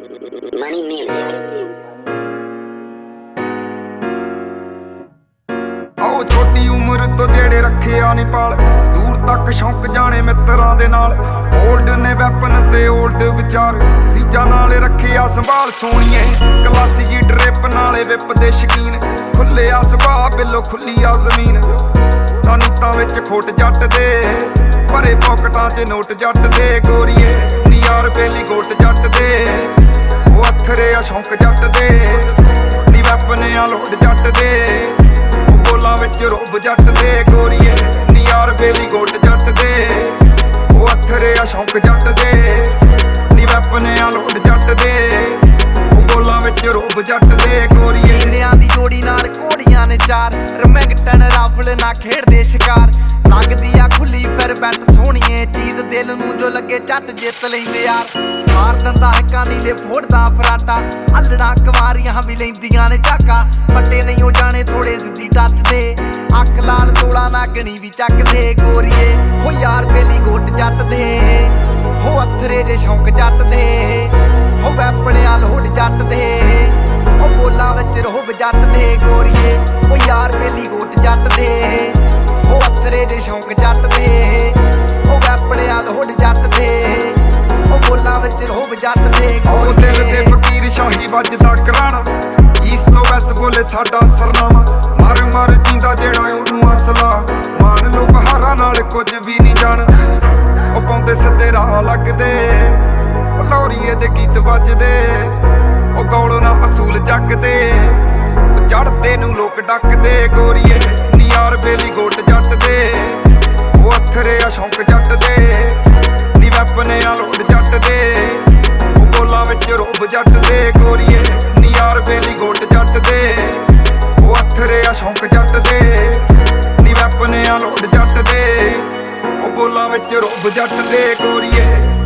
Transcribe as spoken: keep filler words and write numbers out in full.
Money music. आओ छोटी उम्र तो जेड़े रखे आ नी पाल दूर तक शौक जाने मित्रां दे नाल ओल्ड ने वैपन ते ओल्ड विचार रीजा नाल रखे आ संभाल सोनिए क्लासी जी ड्रिप नाले विप दे शकीन खुले आ सुभा बिलो खुली आ जमीन तानीतां विच खोट जट दे भरे पॉकटां च नोट जट दे गोरीए नी यार बेली गोट जट दे ओ अथरे आ शौक जट दे नी वैपन आ लोड जट दे बोलां विच रुब जट दे गोरीए नी यार बेली गोट जट दे ओ अथरे आ शौक जट दे नी वैपन आ लोड जट दे ओ बोलां विच रुब जट दे गोरीए नीलियां दी जोड़ी नाल घोड़ियां ने चार रमैंगटन राफल ना खेड़दे शिकार लगदी आ खुली फिर बैट सोहणीए चीज दिल नूं जो लगे झट जित लैंदे यार मार दंदा हक्कां नीले फोड़दा फराटा अल्लड़ा कुवारियां भी लैंदियां ने झाका पट्टे नहीं हो जाने थोड़े सिद्धी टच दे अख लाल तोला नागणी भी चकदे गोरीए हो यार बेली गोट जट दे हो अथरे जे शौक जट दे हो वैपणिया लोड जट दे ओ बोलां विच रोहब जट दे गोरीए ओ यार बेली गोट जट दे ओ अथरे जे शौक जट दे ओ वैपणिया लोड जट दे ओ बोलां विच रोहब जट दे ओ दिल दे फकीर शाही वजदा कराना ईस्ट तो वैस बोले साडा सरनामा मर मर जींदा जेड़ा ओनू असला मान लो बहारा नाल कुछ भी नहीं जान ओ पाउंदे सिद्धे राह लगदे ओ लौरीए दे गीत वजदे ओ गौलों ना असूल जगदे ओ चढ़दे नू लोक डकदे गोरीए नी यार बेली गोट जट दे ओ अथरे आ शौक जट दे नी वैपन आ लोड जट दे ओ बोलां विच रुब जट दे गोरीए नी यार बेली गोट जट दे ओ अथरे आ शौक जट दे नी वैपन आ लोड जट दे ओ बोलां विच रुब जट दे गोरीए